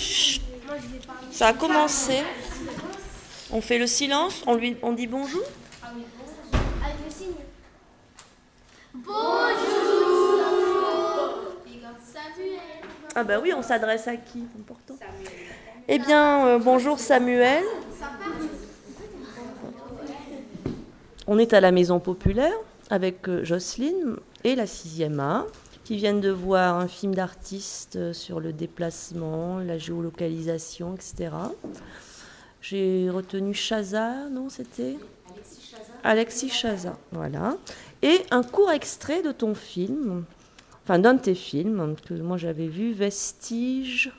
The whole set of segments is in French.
Chut. Ça a commencé. On fait le silence, on dit bonjour. Avec le signe. Bonjour. Samuel. Ah bah oui, on s'adresse à qui? Important. Eh bien, bonjour Samuel. On est à la Maison Populaire avec Jocelyne et la 6e A qui viennent de voir un film d'artiste sur le déplacement, la géolocalisation, etc. J'ai retenu Chaza, non c'était Alexis Chaza, voilà. Et un court extrait de ton film, enfin d'un de tes films que moi j'avais vu, Vestige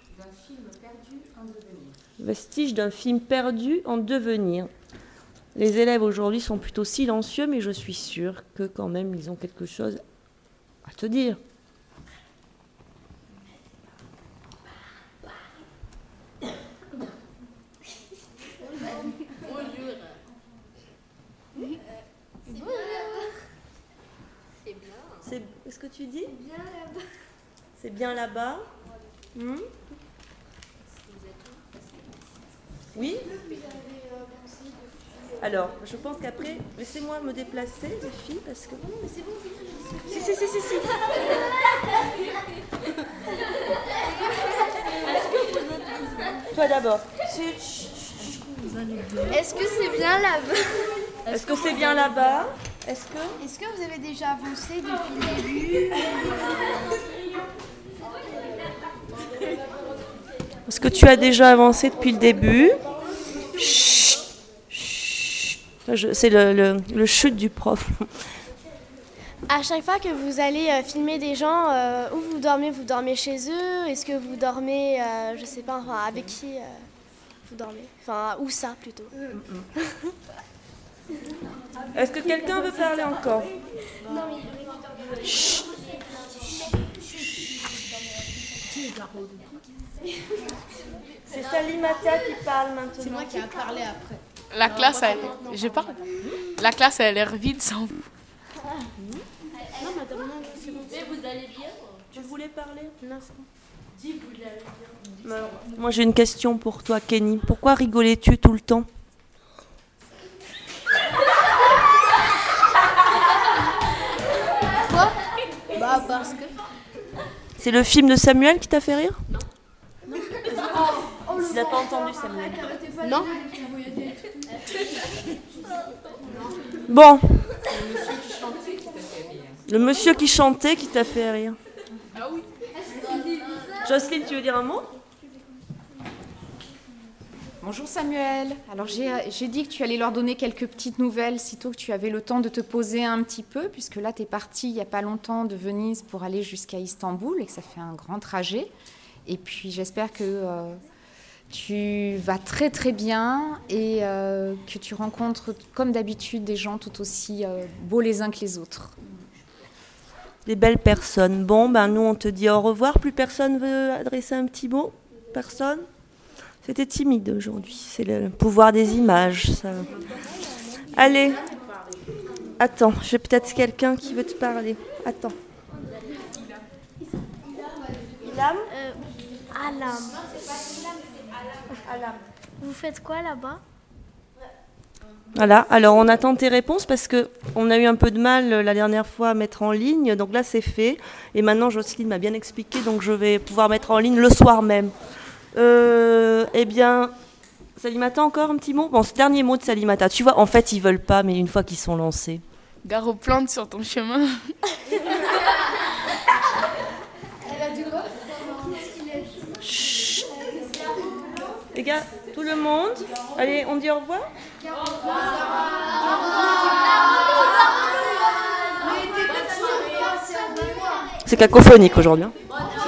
d'un film perdu en devenir. Les élèves aujourd'hui sont plutôt silencieux, mais je suis sûre que quand même ils ont quelque chose à te dire. Est-ce que tu dis? C'est bien là-bas. Oui. Alors, je pense qu'après, laissez-moi me déplacer, les filles, parce que... Non, mais c'est bon. Si. Toi d'abord. Est-ce que c'est bien là-bas? Est-ce que c'est bien là-bas? Est-ce que vous avez déjà avancé depuis le début? Est-ce que tu as déjà avancé depuis le début? Chut. C'est le chute du prof. À chaque fois que vous allez filmer des gens, où vous dormez chez eux? Est-ce que vous dormez, je sais pas, enfin, avec qui vous dormez? Enfin, où ça plutôt? Est-ce que quelqu'un veut parler encore? Non, mais... Chut. C'est Salimata qui parle maintenant. C'est moi qui ai parlé après. La classe, je parle. La classe, elle a l'air vide sans vous. Non, madame, non, c'est bon. Mais vous allez bien? Tu voulais parler? Non, c'est bon. Dis, vous allez bien. Moi, j'ai une question pour toi, Kenny. Pourquoi rigolais-tu tout le temps? Quoi? Bah, parce que... C'est le film de Samuel qui t'a fait rire? Non. Il n'a pas entendu, Samuel. Non. Bon. Le monsieur qui chantait qui t'a fait rire. Ah oui. Jocelyne, tu veux dire un mot? Bonjour Samuel. Alors j'ai dit que tu allais leur donner quelques petites nouvelles sitôt que tu avais le temps de te poser un petit peu, puisque là tu es parti il n'y a pas longtemps de Venise pour aller jusqu'à Istanbul et que ça fait un grand trajet. Et puis j'espère que tu vas très très bien et que tu rencontres comme d'habitude des gens tout aussi beaux les uns que les autres. Des belles personnes. Bon, nous on te dit au revoir. Plus personne veut adresser un petit mot? Personne? C'était timide aujourd'hui. C'est le pouvoir des images. Ça. Allez. Attends, j'ai peut-être quelqu'un qui veut te parler. Attends. Ilham? Alam. Vous faites quoi là-bas? Voilà, alors on attend tes réponses parce qu'on a eu un peu de mal la dernière fois à mettre en ligne, donc là c'est fait. Et maintenant Jocelyne m'a bien expliqué, donc je vais pouvoir mettre en ligne le soir même. Eh bien, Salimata, encore un petit mot? Bon, ce dernier mot de Salimata, tu vois, en fait ils veulent pas, mais une fois qu'ils sont lancés. Gare aux plantes sur ton chemin. Elle a dit quoi? Chut. Les gars, tout le monde, allez, on dit au revoir? C'est cacophonique aujourd'hui.